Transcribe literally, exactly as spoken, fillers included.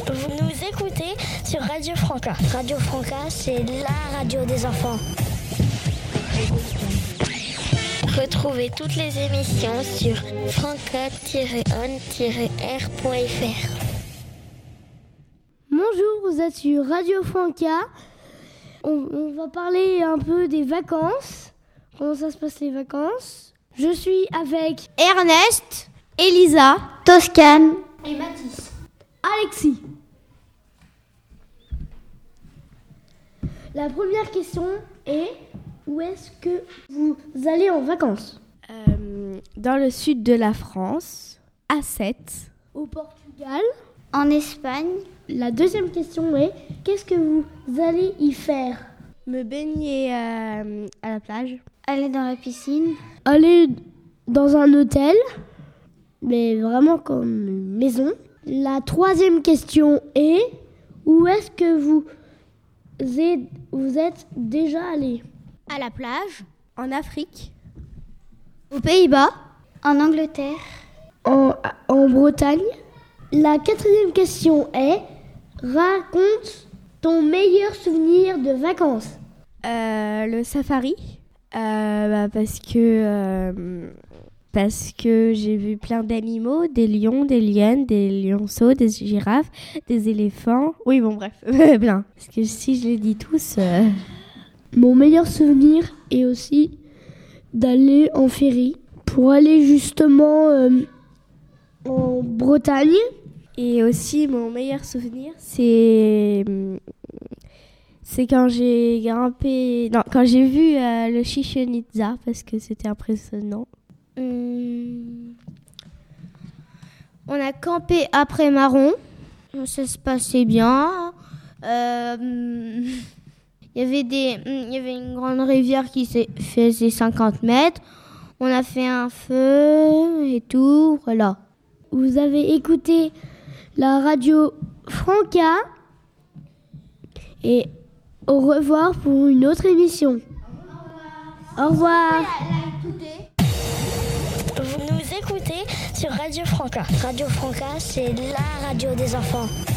Vous nous écoutez sur Radio Franca. Radio Franca, c'est la radio des enfants. Retrouvez toutes les émissions sur franca tiret on tiret r point f r. Bonjour, vous êtes sur Radio Franca. On, on va parler un peu des vacances. Comment ça se passe les vacances? Je suis avec Ernest, Elisa, Toscane et Mathis. Alexis. La première question est: où est-ce que vous allez en vacances? euh, Dans le sud de la France, à Sète. Au Portugal. En Espagne. La deuxième question est: qu'est-ce que vous allez y faire? Me baigner euh, à la plage. Aller dans la piscine. Aller dans un hôtel, mais vraiment comme une maison. La troisième question est: où est-ce que vous êtes, vous êtes déjà allé? À la plage. En Afrique. Aux Pays-Bas. En Angleterre. En, en Bretagne. La quatrième question est: raconte ton meilleur souvenir de vacances. Euh, le safari. Euh, bah parce que euh, parce que j'ai vu plein d'animaux, des lions, des lionnes, des lionceaux, des girafes, des éléphants. Oui, bon, bref, plein. Parce que si je les dis tous... Euh... Mon meilleur souvenir est aussi d'aller en ferry pour aller justement euh, en Bretagne. Et aussi, mon meilleur souvenir, c'est... C'est quand j'ai grimpé... Non, quand j'ai vu euh, le Chichén Itzá, parce que c'était impressionnant. Hum... On a campé après Marron. Ça se passait bien. Euh... Il y avait des... Il y avait une grande rivière qui faisait cinquante mètres. On a fait un feu et tout, voilà. Vous avez écouté la radio Franca. Et au revoir pour une autre émission. Au revoir. Vous nous écoutez sur Radio Franca. Radio Franca, c'est la radio des enfants.